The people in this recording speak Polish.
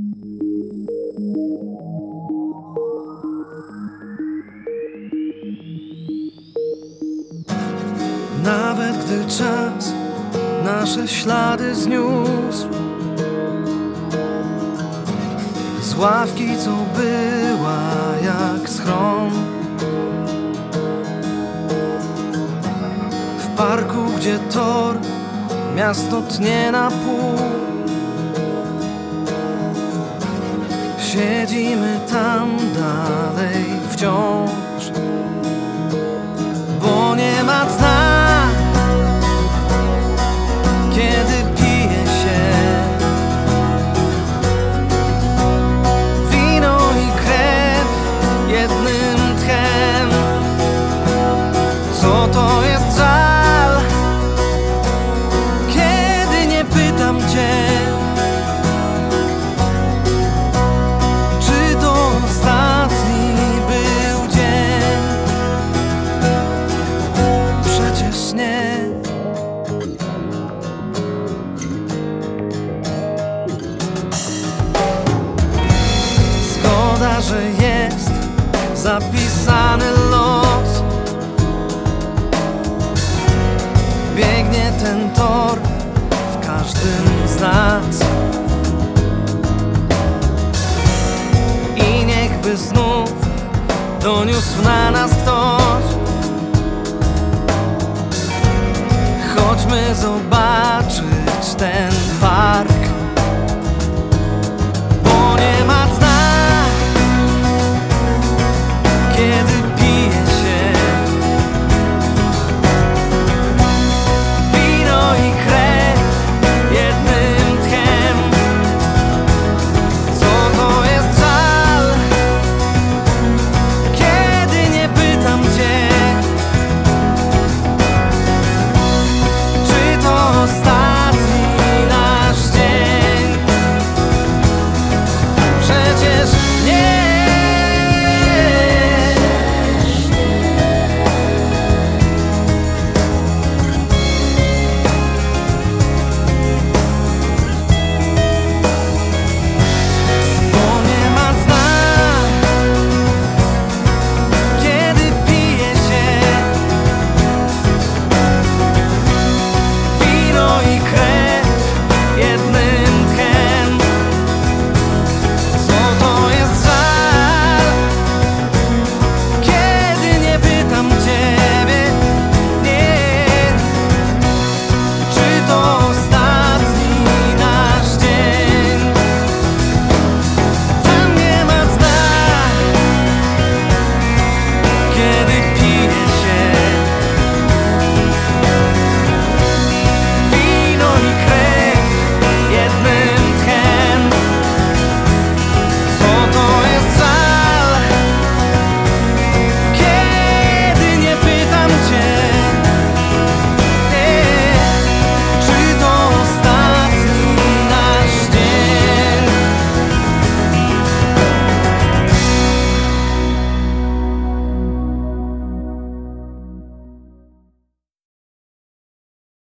Nawet gdy czas nasze ślady zniósł, z ławki, co była jak schron, w parku, gdzie tor miasto tnie na pół, siedzimy tam dalej wciąż, bo nie ma dna, kiedy pije się wino i krew jednym tchem. Co to jest żal, kiedy nie pytam cię, czy to ostatni był dzień. Przecież nie. Zgoda, że jest zapisany los, biegnie ten tor w każdym z nas. I niechby znów doniósł na nas ktoś, chodźmy zobaczyć